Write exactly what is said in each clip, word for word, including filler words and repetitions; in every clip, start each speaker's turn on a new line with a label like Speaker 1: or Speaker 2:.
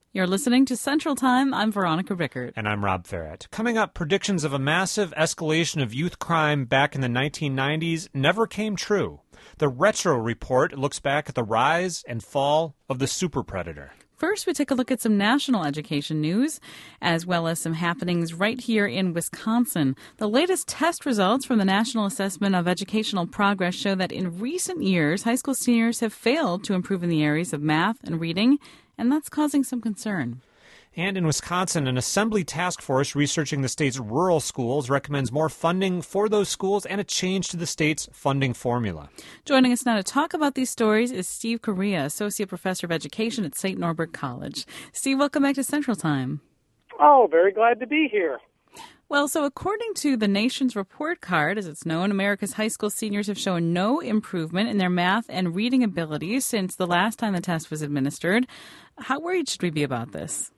Speaker 1: You're listening to Central Time. I'm Veronica Rickert.
Speaker 2: And I'm Rob Ferret. Coming up, predictions of a massive escalation of youth crime back in the nineteen nineties never came true. The Retro Report looks back at the rise and fall of the super predator.
Speaker 1: First, we take a look at some national education news, as well as some happenings right here in Wisconsin. The latest test results from the National Assessment of Educational Progress show that in recent years, high school seniors have failed to improve in the areas of math and reading, and that's causing some concern.
Speaker 2: And in Wisconsin, an assembly task force researching the state's rural schools recommends more funding for those schools and a change to the state's funding formula.
Speaker 1: Joining us now to talk about these stories is Steve Correa, Associate Professor of Education at Saint Norbert College. Steve, welcome back to Central Time.
Speaker 3: Oh, very glad to be here.
Speaker 1: Well, so according to the nation's report card, as it's known, America's high school seniors have shown no improvement in their math and reading abilities since the last time the test was administered. How worried should we be about this?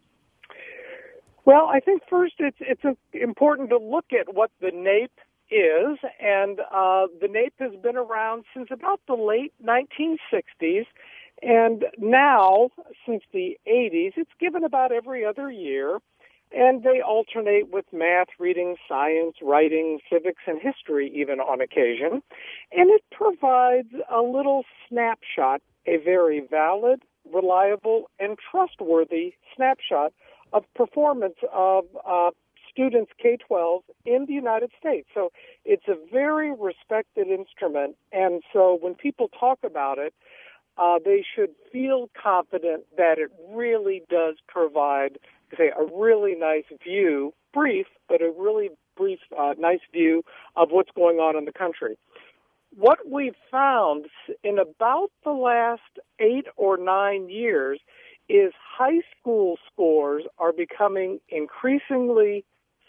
Speaker 3: Well, I think first it's it's important to look at what the NAEP is, and uh, the NAEP has been around since about the late nineteen sixties, and now, since the eighties, it's given about every other year, and they alternate with math, reading, science, writing, civics, and history even on occasion, and it provides a little snapshot, a very valid, reliable, and trustworthy snapshot of performance of uh, students K twelve in the United States. So it's a very respected instrument, and so when people talk about it, uh, they should feel confident that it really does provide, say, a really nice view, brief, but a really brief, uh, nice view of what's going on in the country. What we've found in about the last eight or nine years is high school scores are becoming increasingly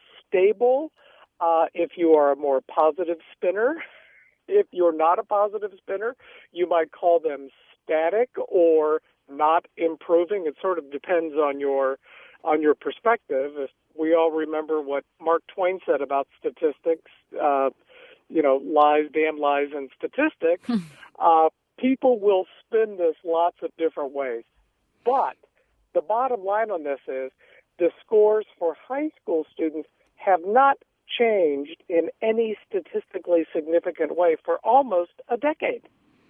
Speaker 3: stable. Uh, if you are a more positive spinner, if you're not a positive spinner, you might call them static or not improving. It sort of depends on your on your perspective. If we all remember what Mark Twain said about statistics, uh, you know, lies, damn lies, and statistics. uh, people will spin this lots of different ways. But the bottom line on this is the scores for high school students have not changed in any statistically significant way for almost a decade.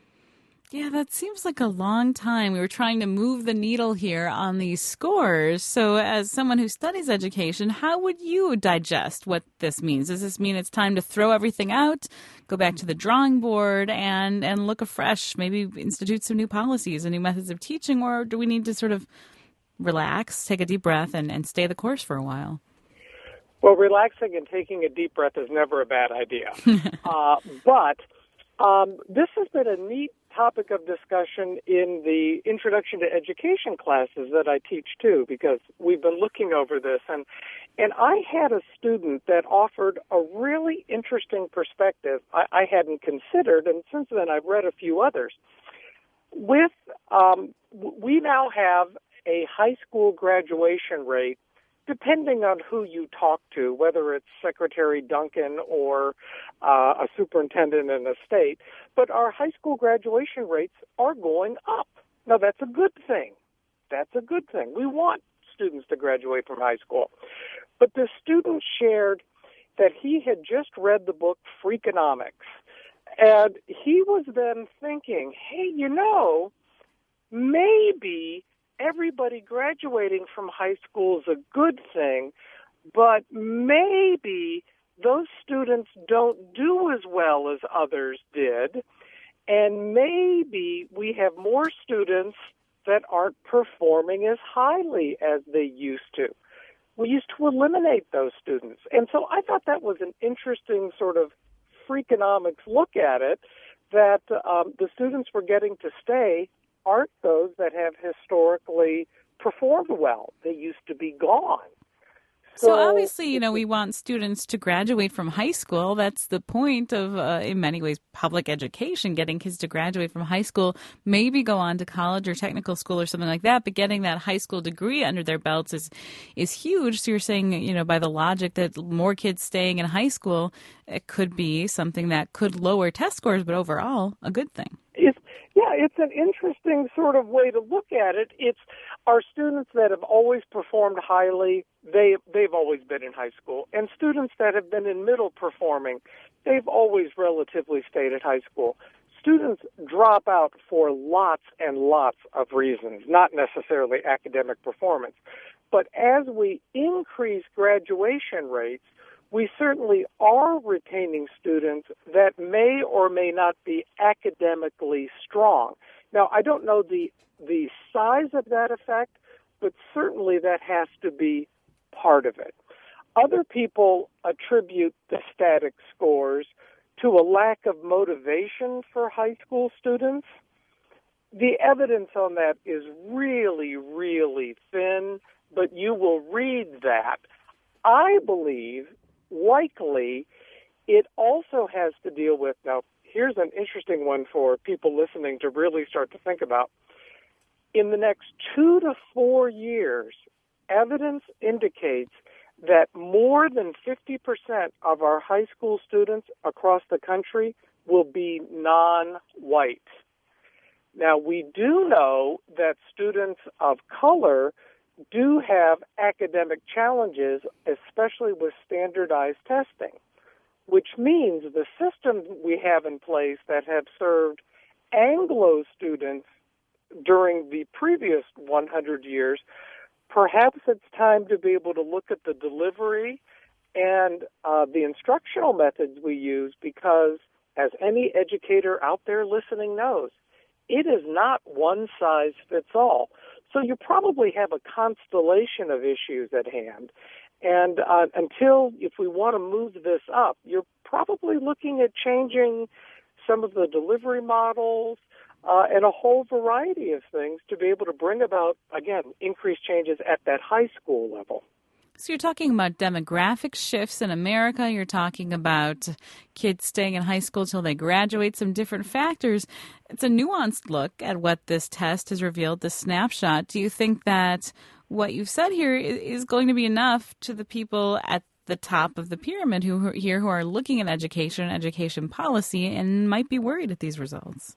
Speaker 1: Yeah, that seems like a long time. We were trying to move the needle here on these scores. So as someone who studies education, how would you digest what this means? Does this mean it's time to throw everything out, go back to the drawing board, and, and look afresh, maybe institute some new policies and new methods of teaching, or do we need to sort of relax, take a deep breath, and, and stay the course for a while?
Speaker 3: Well, relaxing and taking a deep breath is never a bad idea. uh, but um, this has been a neat topic of discussion in the Introduction to Education classes that I teach too, because we've been looking over this, and and I had a student that offered a really interesting perspective I, I hadn't considered, and since then I've read a few others. With um, we now have a high school graduation rate, depending on who you talk to, whether it's Secretary Duncan or uh, a superintendent in a state, but our high school graduation rates are going up. Now, that's a good thing. That's a good thing. We want students to graduate from high school. But the student shared that he had just read the book Freakonomics, and he was then thinking, hey, you know, maybe everybody graduating from high school is a good thing, but maybe those students don't do as well as others did, and maybe we have more students that aren't performing as highly as they used to. We used to eliminate those students. And so I thought that was an interesting sort of Freakonomics look at it, that um, the students we're getting to stay aren't those that have historically performed well. They used to be gone.
Speaker 1: So, so obviously, you know, we want students to graduate from high school. That's the point of, uh, in many ways, public education, getting kids to graduate from high school, maybe go on to college or technical school or something like that. But getting that high school degree under their belts is is huge. So you're saying, you know, by the logic that more kids staying in high school, it could be something that could lower test scores, but overall, a good thing.
Speaker 3: It's, yeah, it's an interesting sort of way to look at it. It's Our students that have always performed highly, they, they've always been in high school. And students that have been in middle performing, they've always relatively stayed at high school. Students drop out for lots and lots of reasons, not necessarily academic performance. But as we increase graduation rates, we certainly are retaining students that may or may not be academically strong. Now, I don't know the the size of that effect, but certainly that has to be part of it. Other people attribute the static scores to a lack of motivation for high school students. The evidence on that is really, really thin, but you will read that. I believe, likely, it also has to deal with, now, here's an interesting one for people listening to really start to think about. In the next two to four years, evidence indicates that more than fifty percent of our high school students across the country will be non-white. Now, we do know that students of color do have academic challenges, especially with standardized testing, which means the systems we have in place that have served Anglo students during the previous one hundred years, perhaps it's time to be able to look at the delivery and uh, the instructional methods we use, because as any educator out there listening knows, it is not one size fits all. So you probably have a constellation of issues at hand. And uh, until, if we want to move this up, you're probably looking at changing some of the delivery models, Uh, and a whole variety of things to be able to bring about, again, increased changes at that high school level.
Speaker 1: So you're talking about demographic shifts in America. You're talking about kids staying in high school till they graduate, some different factors. It's a nuanced look at what this test has revealed, this snapshot. Do you think that what you've said here is going to be enough to the people at the top of the pyramid who are here who are looking at education, education policy, and might be worried at these results?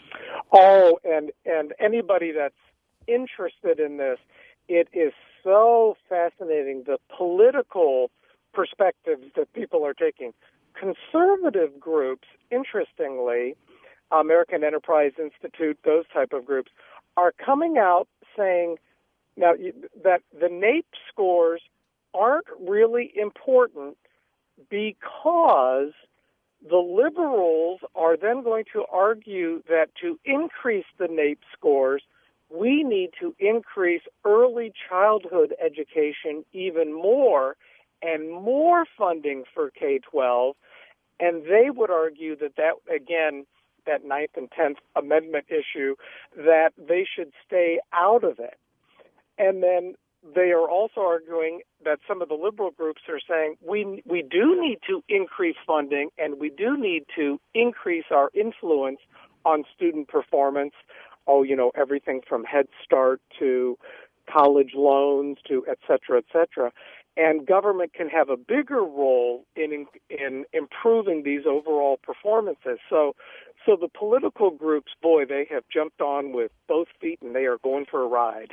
Speaker 3: Oh, and, and anybody that's interested in this, it is so fascinating, the political perspectives that people are taking. Conservative groups, interestingly, American Enterprise Institute, those type of groups, are coming out saying now that the NAEP scores aren't really important because the liberals are then going to argue that to increase the NAEP scores, we need to increase early childhood education even more and more funding for K twelve. And they would argue that that, again, that Ninth and Tenth Amendment issue, that they should stay out of it. And then they are also arguing that some of the liberal groups are saying we we do need to increase funding and we do need to increase our influence on student performance. Oh, you know, everything from Head Start to college loans to et cetera, et cetera. And government can have a bigger role in in improving these overall performances. So, so the political groups, boy, they have jumped on with both feet and they are going for a ride.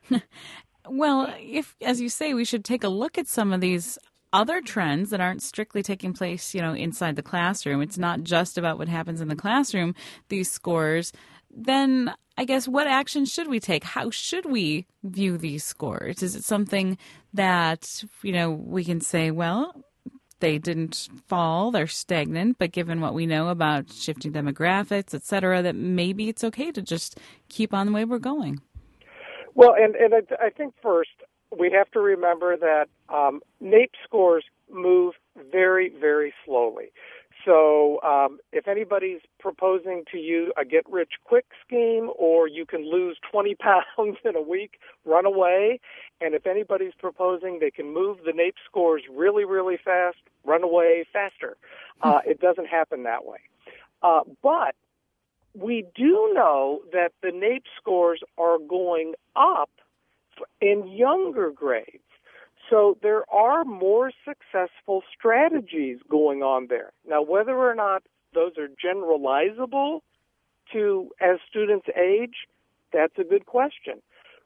Speaker 1: Well, if, as you say, we should take a look at some of these other trends that aren't strictly taking place, you know, inside the classroom. It's not just about what happens in the classroom, these scores. Then I guess what action should we take? How should we view these scores? Is it something that, you know, we can say, well, they didn't fall, they're stagnant, but given what we know about shifting demographics, et cetera, that maybe it's okay to just keep on the way we're going?
Speaker 3: Well, and, and I, I think first we have to remember that um, NAEP scores move very, very slowly. So um, if anybody's proposing to you a get-rich-quick scheme or you can lose twenty pounds in a week, run away. And if anybody's proposing they can move the NAEP scores really, really fast, run away faster. Uh, it doesn't happen that way. Uh, but we do know that the NAEP scores are going up in younger grades. So there are more successful strategies going on there. Now, whether or not those are generalizable to as students age, that's a good question.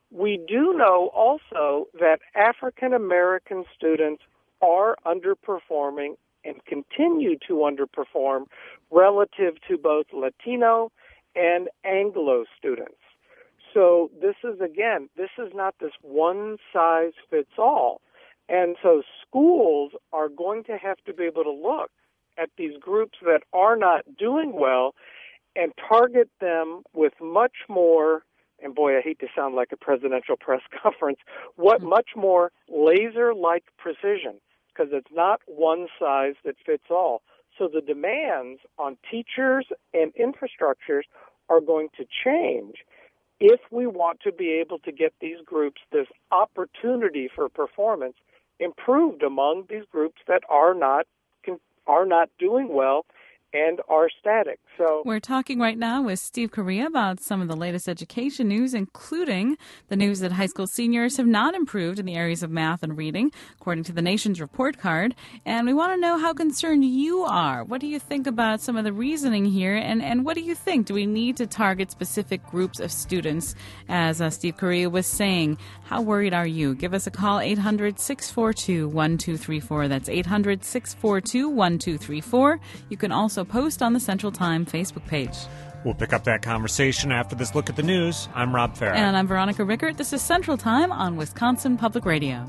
Speaker 3: We do know also that African American students are underperforming and continue to underperform relative to both Latino and Anglo students. So this is, again, this is not this one-size-fits-all. And so schools are going to have to be able to look at these groups that are not doing well and target them with much more, and boy, I hate to sound like a presidential press conference, what much more laser-like precision, because it's not one size that fits all. So the demands on teachers and infrastructures are going to change if we want to be able to get these groups this opportunity for performance improved among these groups that are not are not doing well and are static. So
Speaker 1: we're talking right now with Steve Correa about some of the latest education news, including the news that high school seniors have not improved in the areas of math and reading, according to the Nation's report card. And we want to know how concerned you are. What do you think about some of the reasoning here? And, and what do you think? Do we need to target specific groups of students? As uh, Steve Correa was saying, how worried are you? Give us a call, eight hundred, six four two, one two three four. That's eight hundred, six four two, one two three four. You can also post on the Central Time Facebook page.
Speaker 2: We'll pick up that conversation after this look at the news. I'm Rob Farah.
Speaker 1: And I'm Veronica Rickert. This is Central Time on Wisconsin Public Radio.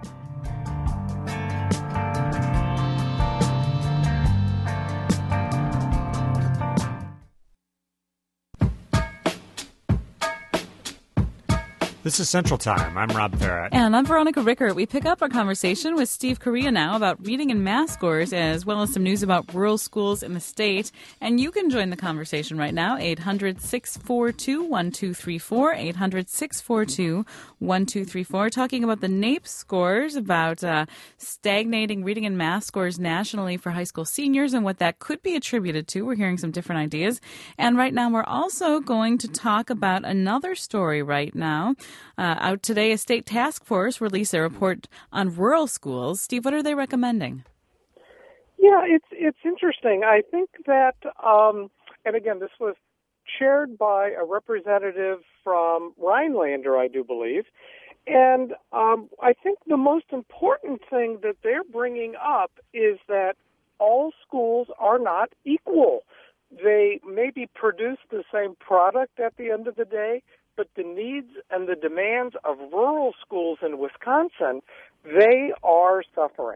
Speaker 2: This is Central Time. I'm Rob Farah.
Speaker 1: And I'm Veronica Rickert. We pick up our conversation with Steve Correa now about reading and math scores, as well as some news about rural schools in the state. And you can join the conversation right now, eight hundred, six four two, one two three four, eight hundred, six four two, one two three four, talking about the NAEP scores, about uh, stagnating reading and math scores nationally for high school seniors and what that could be attributed to. We're hearing some different ideas. And right now we're also going to talk about another story right now. Uh, out today, a state task force released a report on rural schools. Steve, what are they recommending?
Speaker 3: Yeah, it's it's interesting. I think that, um, and again, this was chaired by a representative from Rhinelander, I do believe. And um, I think the most important thing that they're bringing up is that all schools are not equal. They maybe produce the same product at the end of the day, but the needs and the demands of rural schools in Wisconsin, they are suffering.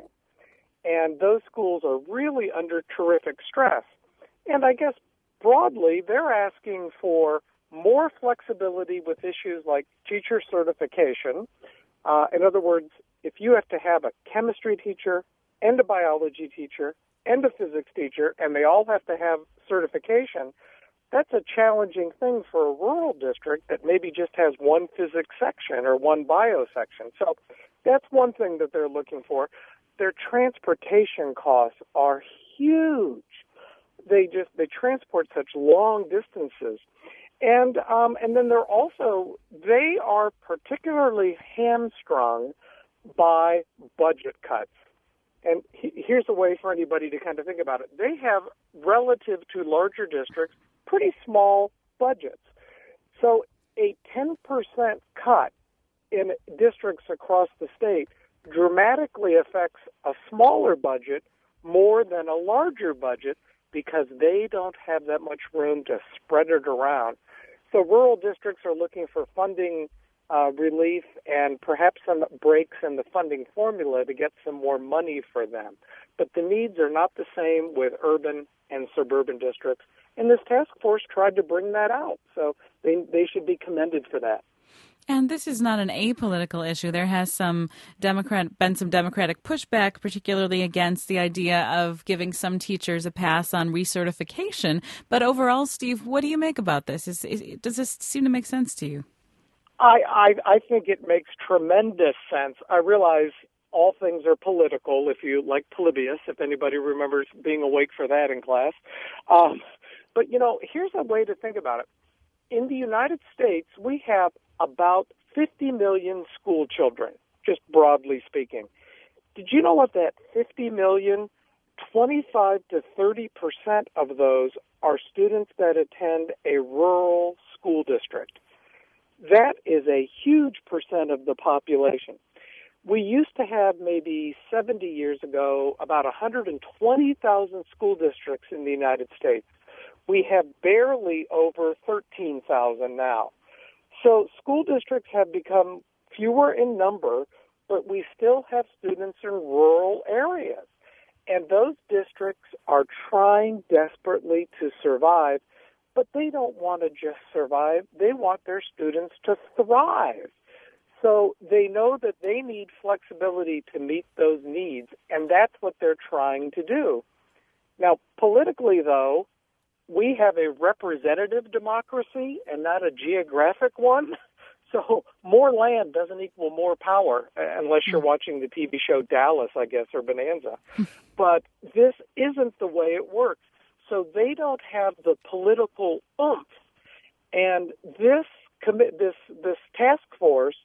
Speaker 3: And those schools are really under terrific stress. And I guess broadly, they're asking for more flexibility with issues like teacher certification. Uh, in other words, if you have to have a chemistry teacher and a biology teacher and a physics teacher, and they all have to have certification, that's a challenging thing for a rural district that maybe just has one physics section or one bio section. So that's one thing that they're looking for. Their transportation costs are huge. They just they transport such long distances. And um, and then they're also, they are particularly hamstrung by budget cuts. And he, here's a way for anybody to kind of think about it. They have, relative to larger districts, pretty small budgets. So a ten percent cut in districts across the state dramatically affects a smaller budget more than a larger budget because they don't have that much room to spread it around. So rural districts are looking for funding uh, relief and perhaps some breaks in the funding formula to get some more money for them. But the needs are not the same with urban and suburban districts. And this task force tried to bring that out. So they they should be commended for that.
Speaker 1: And this is not an apolitical issue. There has some Democrat been some Democratic pushback, particularly against the idea of giving some teachers a pass on recertification. But overall, Steve, what do you make about this? Is, is, does this seem to make sense to you?
Speaker 3: I, I I think it makes tremendous sense. I realize all things are political, if you like Polybius, if anybody remembers being awake for that in class. Um, but, you know, here's a way to think about it. In the United States, we have about fifty million school children, just broadly speaking. Did you know what that fifty million, twenty-five to thirty percent of those are students that attend a rural school district? That is a huge percent of the population. We used to have maybe seventy years ago about one hundred twenty thousand school districts in the United States. We have barely over thirteen thousand now. So school districts have become fewer in number, but we still have students in rural areas. And those districts are trying desperately to survive, but they don't want to just survive. They want their students to thrive. So they know that they need flexibility to meet those needs, and that's what they're trying to do. Now, politically, though, we have a representative democracy and not a geographic one. So more land doesn't equal more power, unless you're watching the T V show Dallas, I guess, or Bonanza. But this isn't the way it works. So they don't have the political oomph. And this commit this this task force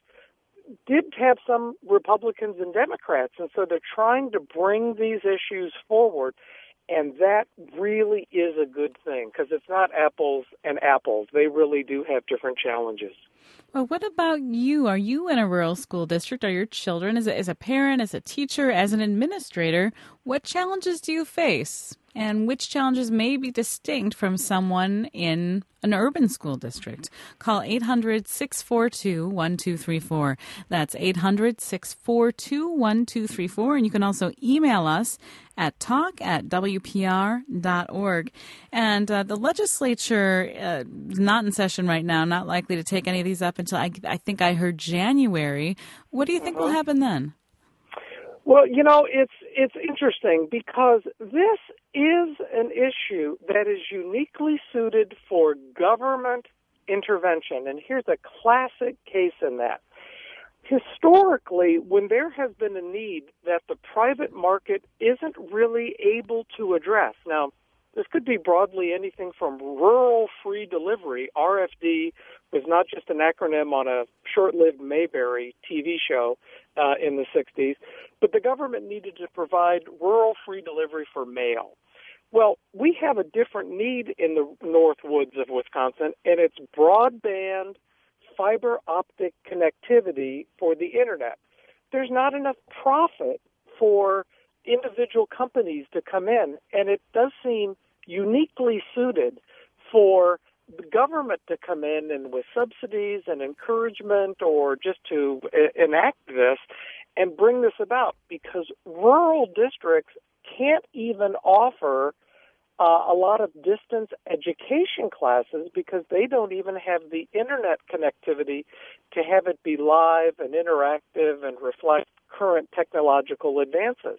Speaker 3: did have some Republicans and Democrats, and so they're trying to bring these issues forward. And that really is a good thing, because it's not apples and apples. They really do have different challenges.
Speaker 1: Well, what about you? Are you in a rural school district? Are your children, as a, as a parent, as a teacher, as an administrator, what challenges do you face? And which challenges may be distinct from someone in an urban school district? Call eight hundred, six four two, one two three four. That's eight hundred, six four two, one two three four. And you can also email us at talk at w p r dot org. And uh, the legislature uh, is not in session right now, not likely to take any of these up until I, I think I heard January. What do you think uh-huh. will happen then?
Speaker 3: Well, you know, it's it's interesting because this is an issue that is uniquely suited for government intervention. And here's a classic case in that. Historically, when there has been a need that the private market isn't really able to address, now, this could be broadly anything from rural free delivery. R F D was not just an acronym on a short-lived Mayberry T V show uh, in the sixties, but the government needed to provide rural free delivery for mail. Well, we have a different need in the North Woods of Wisconsin, and it's broadband fiber optic connectivity for the Internet. There's not enough profit for individual companies to come in, and it does seem uniquely suited for the government to come in and with subsidies and encouragement or just to uh, enact this and bring this about, because rural districts can't even offer uh, a lot of distance education classes because they don't even have the Internet connectivity to have it be live and interactive and reflect current technological advances.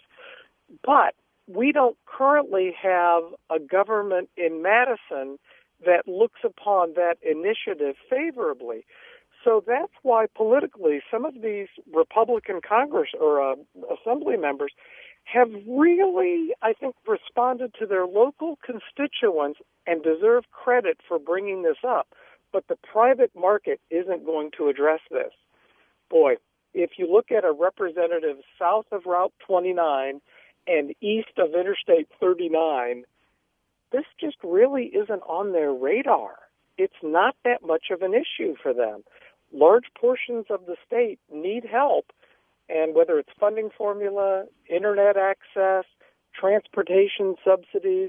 Speaker 3: But we don't currently have a government in Madison that looks upon that initiative favorably. So that's why politically some of these Republican Congress or uh, Assembly members have really, I think, responded to their local constituents and deserve credit for bringing this up. But the private market isn't going to address this. Boy, if you look at a representative south of Route twenty-nine and east of Interstate thirty-nine, this just really isn't on their radar. It's not that much of an issue for them. Large portions of the state need help, and whether it's funding formula, Internet access, transportation subsidies,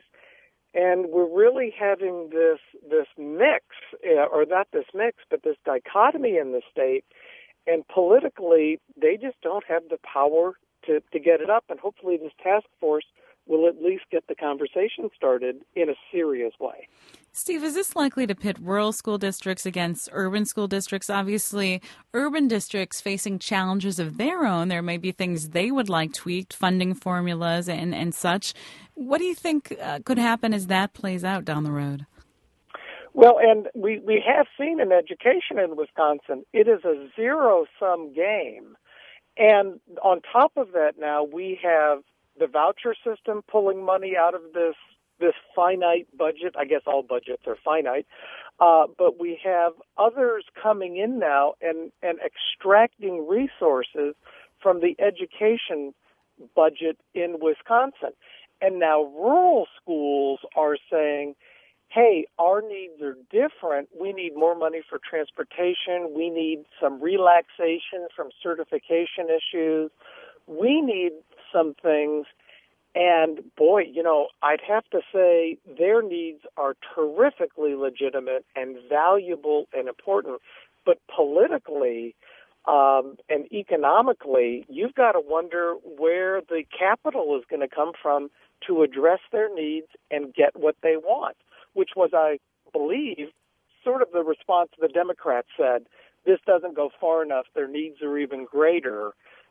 Speaker 3: and we're really having this this mix, or not this mix, but this dichotomy in the state, and politically, they just don't have the power to, to get it up, and hopefully this task force will at least get the conversation started in a serious way.
Speaker 1: Steve, is this likely to pit rural school districts against urban school districts? Obviously, urban districts facing challenges of their own. There may be things they would like tweaked, funding formulas and, and such. What do you think uh, could happen as that plays out down the road?
Speaker 3: Well, and we, we have seen in education in Wisconsin, it is a zero-sum game. And on top of that now, we have the voucher system pulling money out of this this finite budget. I guess all budgets are finite. Uh, but we have others coming in now and, and extracting resources from the education budget in Wisconsin. And now rural schools are saying, hey, our needs are different. We need more money for transportation. We need some relaxation from certification issues. We need some things. And boy, you know, I'd have to say their needs are terrifically legitimate and valuable and important. But politically um, and economically, you've got to wonder where the capital is going to come from to address their needs and get what they want, which was, I believe, sort of the response the Democrats said. This doesn't go far enough. Their needs are even greater.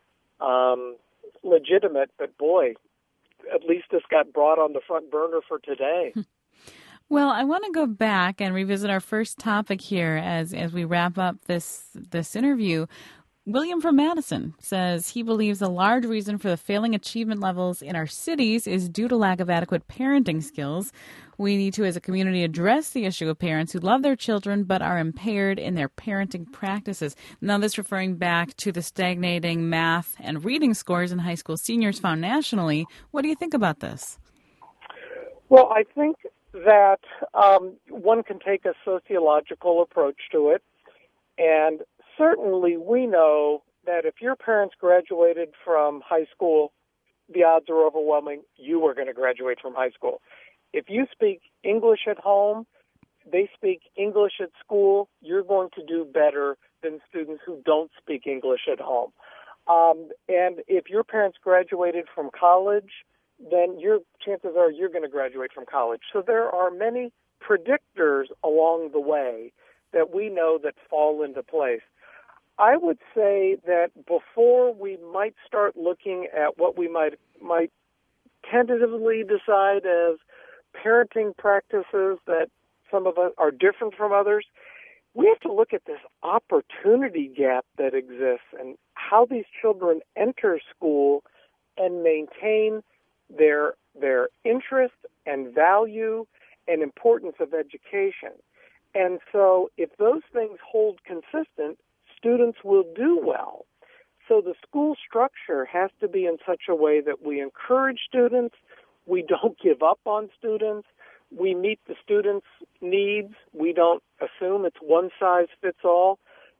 Speaker 3: Um, legitimate, but boy, at least this got brought on the front burner for today.
Speaker 1: Well, I want to go back and revisit our first topic here as as we wrap up this this interview. William from Madison says he believes a large reason for the failing achievement levels in our cities is due to lack of adequate parenting skills. We need to, as a community, address the issue of parents who love their children but are impaired in their parenting practices. Now, this referring back to the stagnating math and reading scores in high school seniors found nationally. What do you think about this?
Speaker 3: Well, I think that um, one can take a sociological approach to it, and certainly we know that if your parents graduated from high school, the odds are overwhelming you are going to graduate from high school. If you speak English at home, they speak English at school, you're going to do better than students who don't speak English at home. Um, and if your parents graduated from college, then your chances are you're going to graduate from college. So there are many predictors along the way that we know that fall into place. I would say that before we might start looking at what we might might tentatively decide as parenting practices that some of us are different from others, we have to look at this opportunity gap that exists and how these children enter school and maintain their their interest and value and importance of education. And so if those things hold consistent, students will do well. So the school structure has to be in such a way that we encourage students, we don't give up on students, we meet the students' needs, we don't assume it's one size fits all.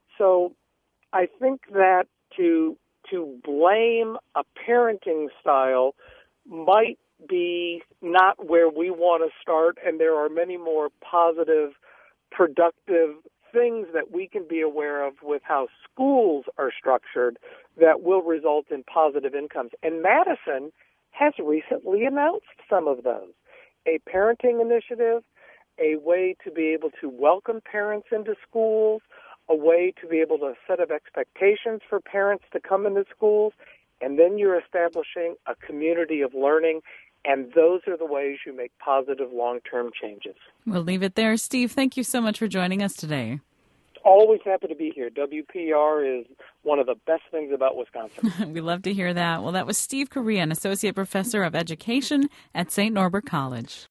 Speaker 3: So I think that to to blame a parenting style might be not where we want to start, and there are many more positive, productive things that we can be aware of with how schools are structured that will result in positive incomes. And Madison has recently announced some of those. A parenting initiative, a way to be able to welcome parents into schools, a way to be able to set up expectations for parents to come into schools, and then you're establishing a community of learning. And those are the ways you make positive long-term changes.
Speaker 1: We'll leave it there. Steve, thank you so much for joining us today.
Speaker 3: Always happy to be here. W P R is one of the best things about Wisconsin.
Speaker 1: We love to hear that. Well, that was Steve Correa, an associate professor of education at Saint Norbert College.